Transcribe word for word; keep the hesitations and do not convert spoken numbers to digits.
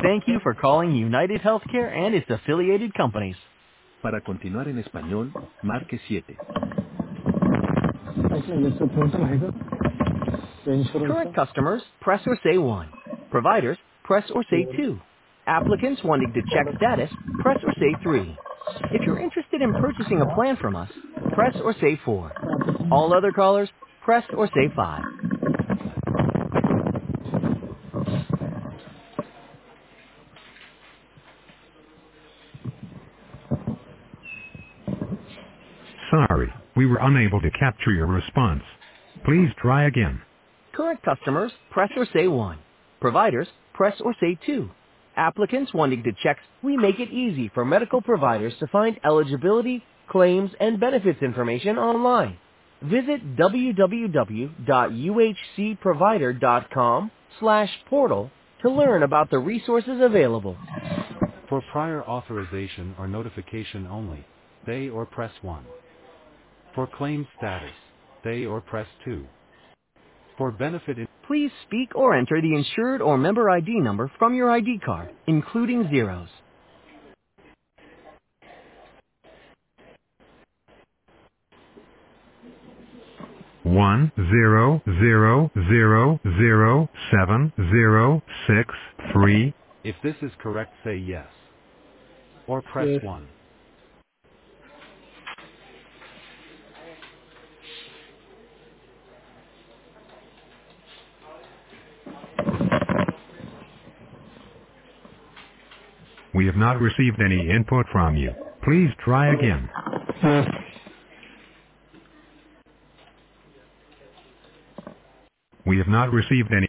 Thank you for calling United Healthcare and its affiliated companies. Para continuar en español, marque siete. Actually, it's a portal है क्या? The insurance Current का? customers, press or say one. Providers, press or say Four. two. Applicants wanting to check status, press or say three. If you're interested in purchasing a plan from us, press or say four. All other callers, press or say five. Sorry, we were unable to capture your response. Please try again. Current customers, press or say one. Providers, press or say two. Applicants wanting to check, we make it easy for medical providers to find eligibility, claims, and benefits information online. Visit www.uhcprovider.com slash portal to learn about the resources available. For prior authorization or notification only, say or press one. For claim status, say or press two. For benefit in- Please speak or enter the insured or member I D number from your I D card, including zeros. One zero zero zero zero seven zero six three. If this is correct, say yes. Or press Yes. one. We have not received any input from you. Please try again. Yes. We have not received any